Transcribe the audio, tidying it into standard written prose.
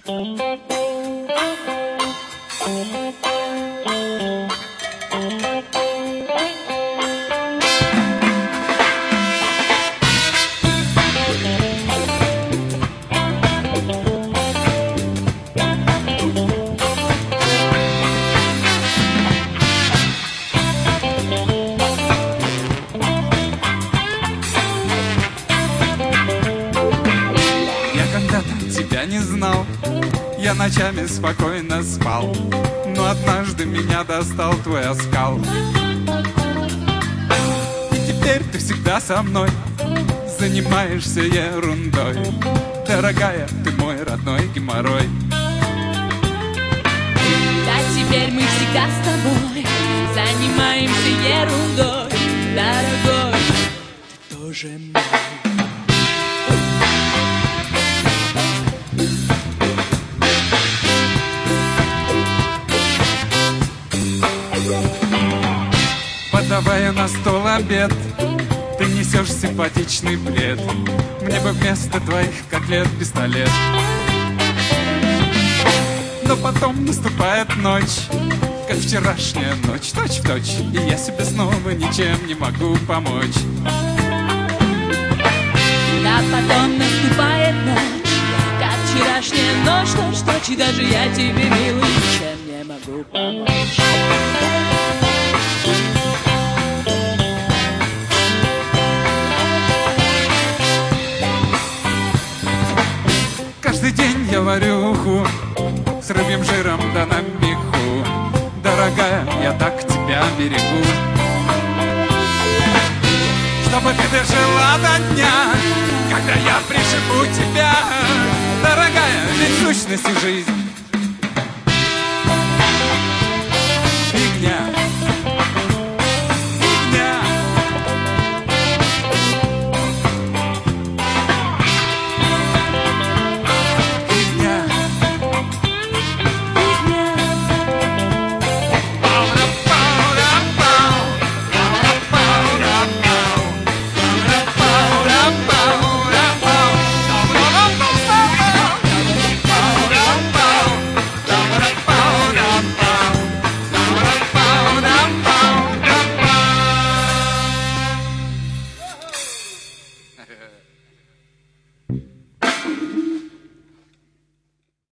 Тебя не знал, я ночами спокойно спал, но однажды меня достал твой оскал. И теперь ты всегда со мной занимаешься ерундой. Дорогая, ты мой родной геморрой. Да, теперь мы всегда с тобой занимаемся ерундой. Дорогой, ты тоже мой. Подавая на стол обед, ты несешь симпатичный плед. Мне бы вместо твоих котлет пистолет. Но потом наступает ночь, как вчерашняя ночь, точь-в-точь, и я себе снова ничем не могу помочь. Да, потом наступает ночь, как вчерашняя ночь, точь-в-точь, и даже я тебе, милый, ничем не могу помочь. Каждый день я варю уху с рыбьим жиром да на меху. Дорогая, я так тебя берегу, чтобы ты дожила до дня, когда я приживу тебя. Дорогая, ведь в сущности жизнь